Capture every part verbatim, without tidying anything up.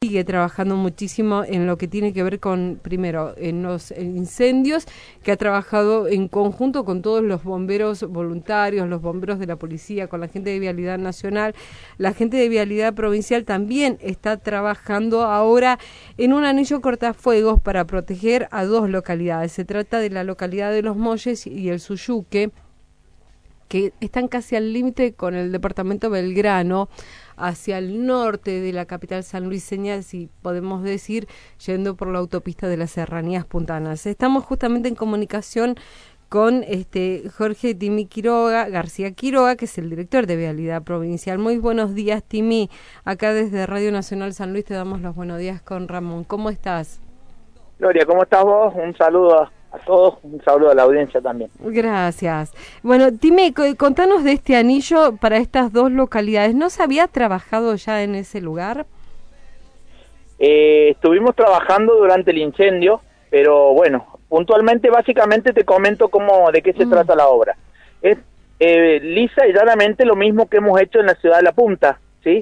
sigue trabajando muchísimo en lo que tiene que ver con, primero, en los incendios, que ha trabajado en conjunto con todos los bomberos voluntarios, los bomberos de la policía, con la gente de Vialidad Nacional. La gente de Vialidad Provincial también está trabajando ahora en un anillo cortafuegos para proteger a dos localidades. Se trata de la localidad de Los Molles y el Suyuque, que están casi al límite con el departamento Belgrano, hacia el norte de la capital sanluiseña, si podemos decir, yendo por la autopista de las Serranías Puntanas. Estamos justamente en comunicación con este Jorge Timi Quiroga, García Quiroga, que es el director de Vialidad Provincial. Muy buenos días, Timi. Acá desde Radio Nacional San Luis te damos los buenos días con Ramón. ¿Cómo estás? Gloria, ¿cómo estás vos? Un saludo a a todos, un saludo a la audiencia también. Gracias. Bueno, Timi, contanos de este anillo para estas dos localidades. ¿No se había trabajado ya en ese lugar? Eh, estuvimos trabajando durante el incendio, pero bueno, puntualmente, básicamente te comento cómo, de qué se mm. trata la obra. Es eh, lisa y llanamente lo mismo que hemos hecho en la ciudad de La Punta, ¿sí?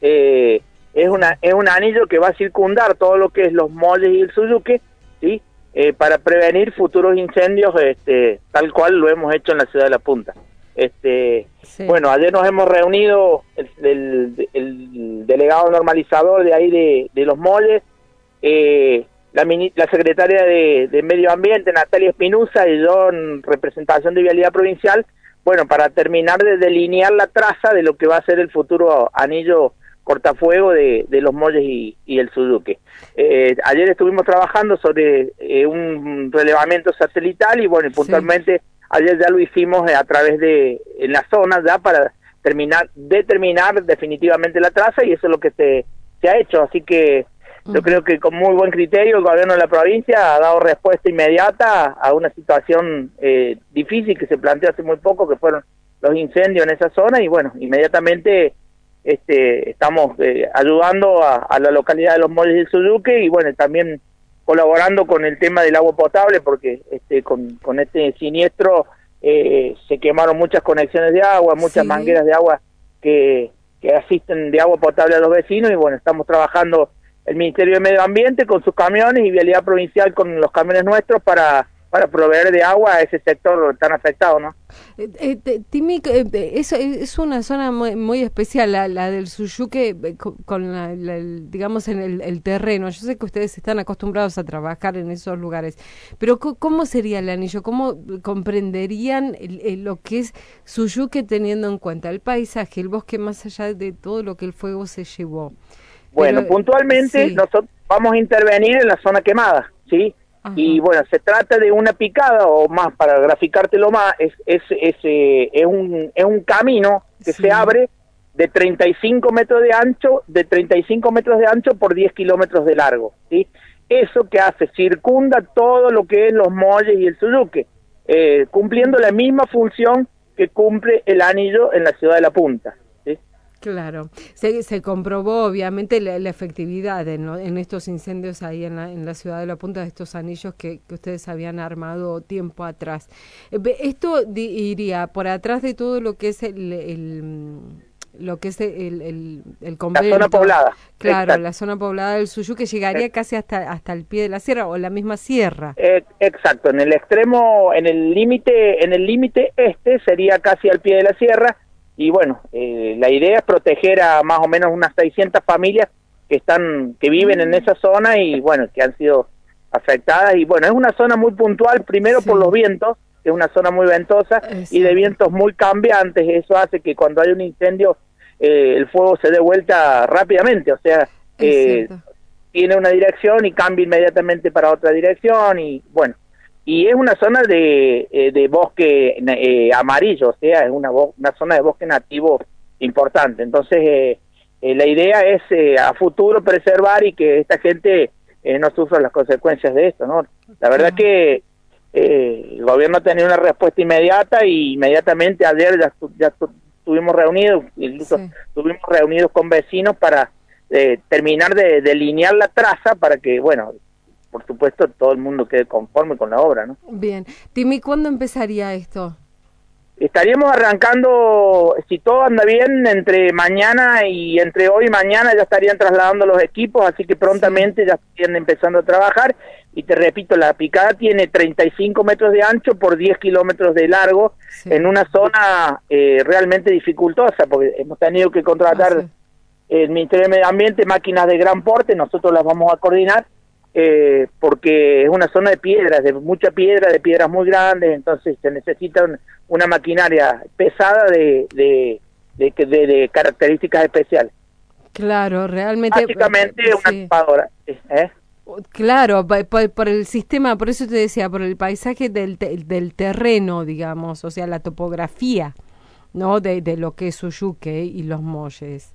Eh, es, una, es un anillo que va a circundar todo lo que es Los Molles y el Suyuque, ¿sí? Eh, para prevenir futuros incendios, este, tal cual lo hemos hecho en la ciudad de La Punta. Este, sí. Bueno, ayer nos hemos reunido el, el, el delegado normalizador de ahí de, de Los Molles, eh, la, la secretaria de, de Medio Ambiente, Natalia Espinosa, y yo en representación de Vialidad Provincial, bueno, para terminar de delinear la traza de lo que va a ser el futuro anillo cortafuego de, de Los Molles y, y el Suyuque. Eh, ayer estuvimos trabajando sobre eh, un relevamiento satelital y bueno, y puntualmente sí. ayer ya lo hicimos a través de, en la zona ya para terminar, determinar definitivamente la traza, y eso es lo que se, se ha hecho, así que uh-huh. yo creo que con muy buen criterio el gobierno de la provincia ha dado respuesta inmediata a una situación eh, difícil que se planteó hace muy poco, que fueron los incendios en esa zona, y bueno, inmediatamente Este, estamos eh, ayudando a, a la localidad de Los Molles y el Suyuque, y bueno, también colaborando con el tema del agua potable, porque este con, con este siniestro eh, se quemaron muchas conexiones de agua, muchas sí. mangueras de agua que, que asisten de agua potable a los vecinos, y bueno, estamos trabajando el Ministerio de Medio Ambiente con sus camiones y Vialidad Provincial con los camiones nuestros para para proveer de agua a ese sector tan afectado, ¿no? Eh, eh, Timi, eh, es, es una zona muy, muy especial, la, la del Suyuque, eh, con, con la, la, el, digamos, en el, el terreno. Yo sé que ustedes están acostumbrados a trabajar en esos lugares, pero ¿cómo sería el anillo? ¿Cómo comprenderían el, el, lo que es Suyuque teniendo en cuenta el paisaje, el bosque, más allá de todo lo que el fuego se llevó? Bueno, pero, puntualmente sí. nosotros vamos a intervenir en la zona quemada, ¿sí? Ajá. Y bueno, se trata de una picada, o más, para graficártelo más, es es es, eh, es un es un camino que sí. se abre de treinta y cinco metros de ancho, de treinta y cinco metros de ancho por diez kilómetros de largo, ¿sí? Eso que hace, circunda todo lo que es Los Molles y el Suyuque, eh, cumpliendo la misma función que cumple el anillo en la ciudad de La Punta, ¿sí? Claro, se, se comprobó obviamente la, la efectividad en, en estos incendios ahí en la, en la ciudad de La Punta, de estos anillos que, que ustedes habían armado tiempo atrás. Esto iría por atrás de todo lo que es el, el lo que es el, el, el convento. La zona poblada. Claro, exacto. La zona poblada del Suyuque, que llegaría eh, casi hasta hasta el pie de la sierra, o la misma sierra. Eh, exacto, en el extremo, en el límite, en el límite este sería casi al pie de la sierra. Y bueno, eh, la idea es proteger a más o menos unas seiscientas familias que están que viven en esa zona y bueno, que han sido afectadas. Y bueno, es una zona muy puntual, primero sí. por los vientos, que es una zona muy ventosa, exacto. y de vientos muy cambiantes. Eso hace que cuando hay un incendio eh, el fuego se dé vuelta rápidamente, o sea, eh, tiene una dirección y cambia inmediatamente para otra dirección, y bueno, y es una zona de, eh, de bosque eh, amarillo, o sea, es una, una zona de bosque nativo importante. Entonces, eh, eh, la idea es eh, a futuro preservar y que esta gente eh, no sufra las consecuencias de esto, ¿no? La verdad que eh, el gobierno ha tenido una respuesta inmediata, y inmediatamente ayer ya, ya estuvimos reunidos, incluso sí. estuvimos reunidos con vecinos para eh, terminar de delinear la traza para que, bueno, por supuesto, todo el mundo quede conforme con la obra, ¿no? Bien. Timi, ¿cuándo empezaría esto? estaríamos arrancando, si todo anda bien, entre mañana y entre hoy y mañana ya estarían trasladando los equipos, así que prontamente ya estarían empezando a trabajar. Y te repito, la picada tiene treinta y cinco metros de ancho por diez kilómetros de largo, sí. En una zona eh, realmente dificultosa, porque hemos tenido que contratar ah, sí. el Ministerio de Medio Ambiente, máquinas de gran porte, nosotros las vamos a coordinar, eh, porque es una zona de piedras, de mucha piedra, de piedras muy grandes, entonces se necesita un, una maquinaria pesada de, de, de, de, de características especiales. Claro, realmente. Básicamente sí. Una equipadora, ¿eh? Claro, por, por el sistema, por eso te decía, por el paisaje del, del terreno, digamos, o sea, la topografía, ¿no? De, de lo que es Uyuque y los Molles.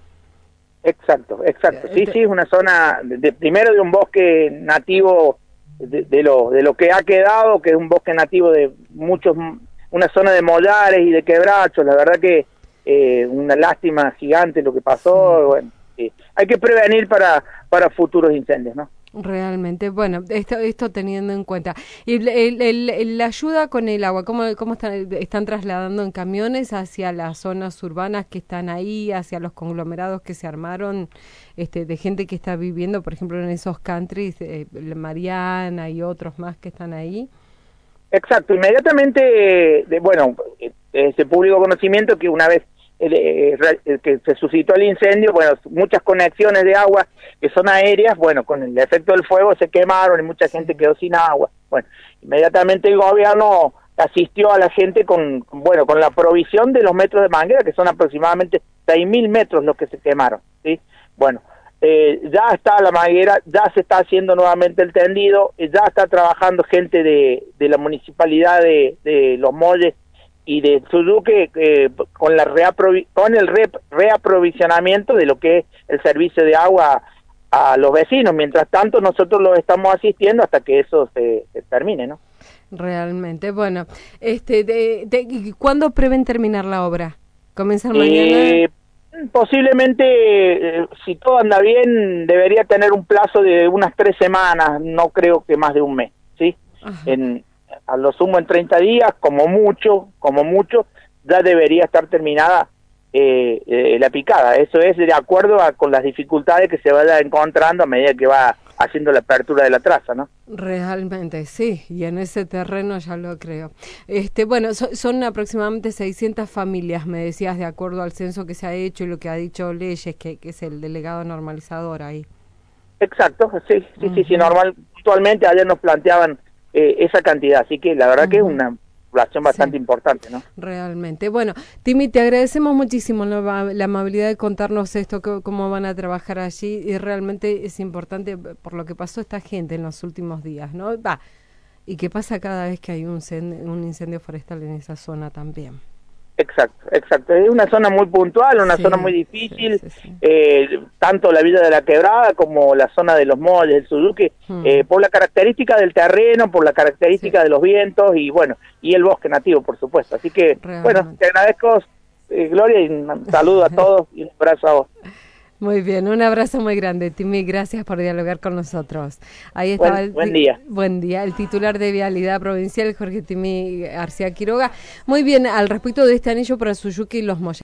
Exacto, exacto. Sí, sí, es una zona, de, de, primero de un bosque nativo de, de lo de lo que ha quedado, que es un bosque nativo de muchos, una zona de mollares y de quebrachos. La verdad que eh, una lástima gigante lo que pasó. Sí. Bueno, sí. Hay que prevenir para para futuros incendios, ¿no? Realmente, bueno, esto esto teniendo en cuenta. Y el, el, el, la ayuda con el agua, ¿cómo, cómo están, están trasladando en camiones hacia las zonas urbanas que están ahí, hacia los conglomerados que se armaron, este, de gente que está viviendo, por ejemplo, en esos countries, eh, Mariana y otros más que están ahí? Exacto, inmediatamente, eh, de, bueno, eh, es de público conocimiento que una vez Eh, eh, que se suscitó el incendio, bueno, muchas conexiones de agua que son aéreas, bueno, con el efecto del fuego se quemaron y mucha gente quedó sin agua. Bueno, inmediatamente el gobierno asistió a la gente con, con bueno, con la provisión de los metros de manguera, que son aproximadamente seis mil metros los que se quemaron, ¿sí? Bueno, eh, ya está la manguera, ya se está haciendo nuevamente el tendido, eh, ya está trabajando gente de, de la municipalidad de, de Los Molles y de Uyuque eh, con la reaprovi con el re reaprovisionamiento de lo que es el servicio de agua a los vecinos. Mientras tanto nosotros los estamos asistiendo hasta que eso se, se termine, ¿no? Realmente, bueno, este, de, de, ¿cuándo prevén terminar la obra? ¿Comenzar eh, mañana? Posiblemente, eh, si todo anda bien, debería tener un plazo de unas tres semanas, no creo que más de un mes, ¿sí? Ajá. En a lo sumo en treinta días, como mucho, como mucho, ya debería estar terminada eh, eh, la picada. Eso es de acuerdo a, con las dificultades que se vaya encontrando a medida que va haciendo la apertura de la traza, ¿no? Realmente, sí, y en ese terreno ya lo creo. Este, bueno, so, son aproximadamente seiscientas familias, me decías, de acuerdo al censo que se ha hecho y lo que ha dicho Leyes, que, que es el delegado normalizador ahí. Exacto, sí, sí, uh-huh. sí, sí, normal. Actualmente ayer nos planteaban Eh, esa cantidad, así que la verdad uh-huh. que es una población bastante sí. importante, ¿no? Realmente. Bueno, Timi, te agradecemos muchísimo la, la amabilidad de contarnos esto, que, cómo van a trabajar allí, y realmente es importante por lo que pasó esta gente en los últimos días, ¿no? Va, y qué pasa cada vez que hay un, un incendio forestal en esa zona también. Exacto, exacto. Es una zona muy puntual, una sí, zona muy difícil, sí, sí, sí. Eh, tanto la Villa de la Quebrada como la zona de los Molles, el Uyuque, hmm. eh, por la característica del terreno, por la característica sí. de los vientos y bueno, y el bosque nativo, por supuesto. Así que, realmente. Bueno, te agradezco, eh, Gloria, y un saludo a todos y un abrazo a vos. Muy bien, un abrazo muy grande, Timi, gracias por dialogar con nosotros. Ahí estaba buen, el, buen día. Buen día, el titular de Vialidad Provincial, Jorge Timi García Quiroga. Muy bien, al respecto de este anillo para Uyuque y los Molles.